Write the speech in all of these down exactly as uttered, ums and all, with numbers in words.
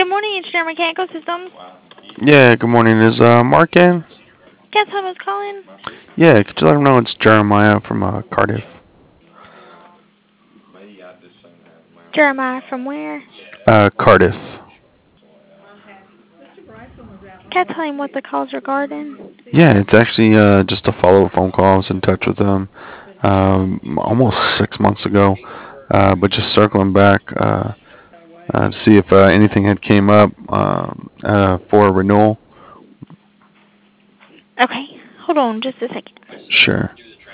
Good morning, Engineer Mechanical Systems. Yeah, good morning. Is uh, Mark in? Guess who was calling? Yeah, could you let him know it's Jeremiah from uh, Cardiff? Jeremiah from where? Uh, Cardiff. Can I tell him what the call's regarding? Yeah, it's actually uh, just a follow-up phone call. I was in touch with him um, almost six months ago, uh, but just circling back uh, uh, to see if uh, anything had came up um, uh, for a renewal. Okay, hold on just a second. Sure.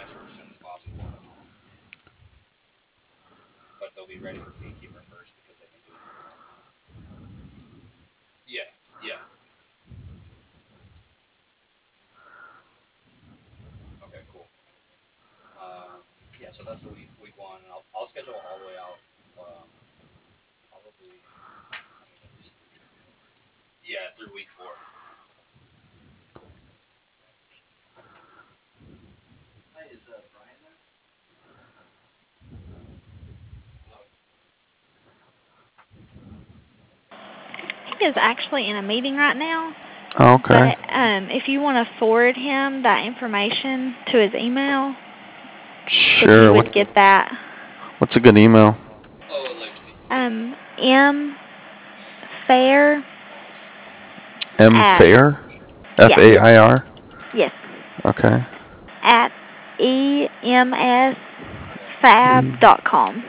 He is actually in a meeting right now, Okay. but um, if you want to forward him that information to his email, so he Sure. What would get that. What's a good email? Um, M Fair M at Fair? F yes, A I R? yes, Okay. at E M S fab E- dot com.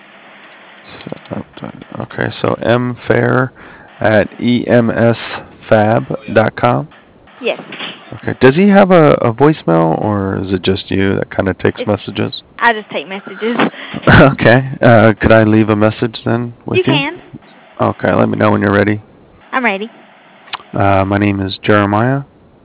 Okay, so M Fair at E M S fab dot com. Yes, Okay. Does he have a, a voicemail or is it just you that kind of takes it's, messages? I just take messages. Okay. Uh, could I leave a message then You with you? can. Okay, let me know when you're ready. I'm ready. Uh, my name is Jeremiah,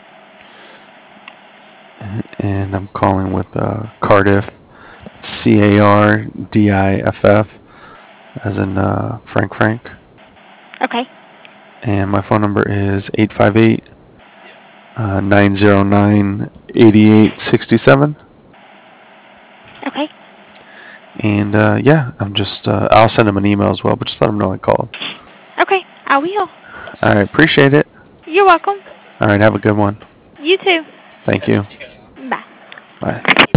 and I'm calling with uh, Cardiff, C A R D I F F, as in uh, Frank Frank. Okay. And my phone number is eight five eight, nine zero nine, eight eight six seven. Okay. And uh, yeah, I'm just, uh, I'll send him an email as well, but just let him know I called. Okay. I will. All right, appreciate it. You're welcome. All right, have a good one. You too. Thank you. Bye. Bye.